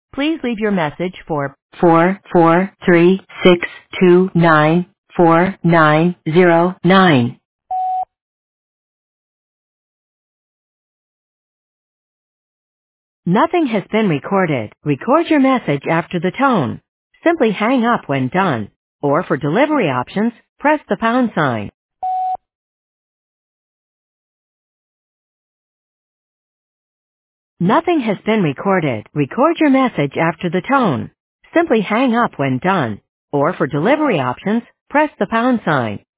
Please leave your message for 443-629-4909. Nothing has been recorded. Record your message after the tone. Simply hang up when done. Or for delivery options, press the pound sign. Nothing has been recorded. Record your message after the tone. Simply hang up when done. Or for delivery options, press the pound sign.